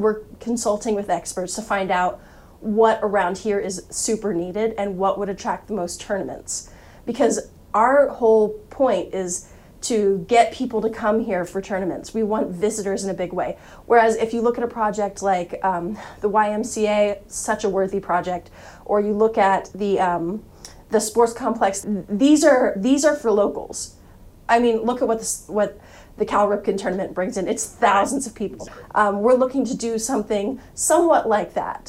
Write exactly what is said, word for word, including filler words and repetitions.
we're consulting with experts to find out what around here is super needed and what would attract the most tournaments. Because our whole point is to get people to come here for tournaments. We want visitors in a big way. Whereas if you look at a project like um, the Y M C A, such a worthy project, or you look at the um, the sports complex, these are these are for locals. I mean, look at what this, what the Cal Ripken tournament brings in. It's thousands of people. Um, we're looking to do something somewhat like that.